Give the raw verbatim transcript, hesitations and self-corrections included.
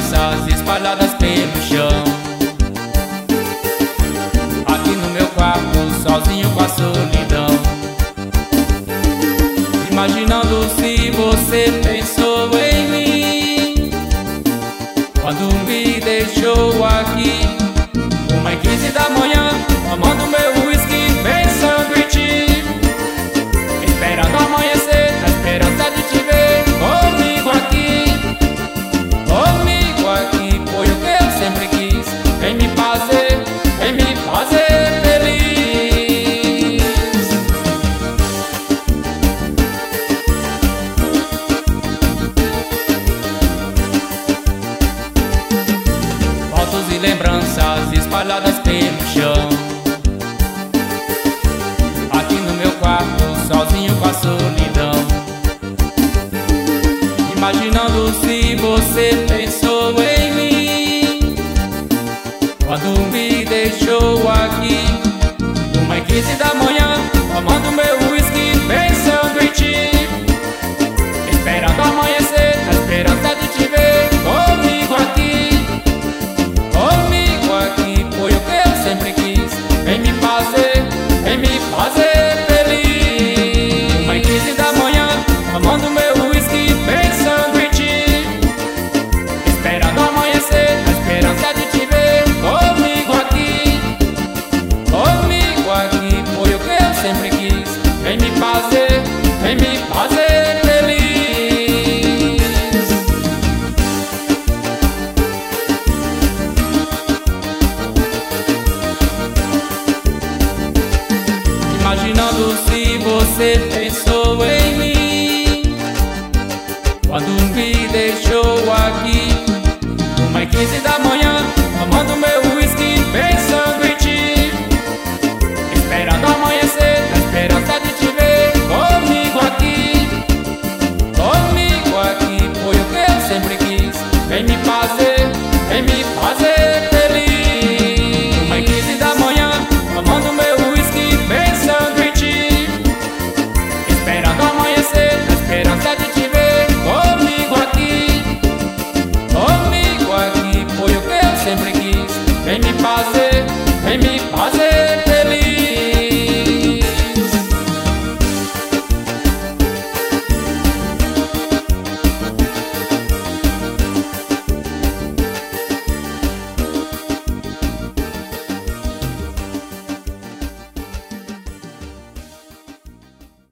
lembranças espalhadas pelo chão. Aqui no meu quarto, sozinho com a solidão, imaginando se você pensou em mim quando me deixou aqui. Uma e quinze da manhã, tomando meu whisky, pensando em ti, esperando amanhecer, na esperança de te ver comigo aqui. Comigo aqui foi o que eu sempre quis, vem me fazer, vem me fazer feliz. Fotos e lembranças espalhadas pelo chão. Aqui no meu quarto, sozinho com a solidão, imaginando se você pensou em mim quando me deixou aqui. Uma e quinze da manhã, tomando meu whisky, pensando em ti, esperando amanhecer, na esperança de te ver comigo aqui. Comigo aqui foi o que eu sempre quis, vem me fazer, vem me fazer feliz. Uma e quinze da manhã, tomando meu whisky, pensando em ti, esperando amanhecer, na esperança de te ver comigo aqui. Comigo aqui foi o que eu sempre quis, vem me fazer, vem me fazer feliz. Imaginando se você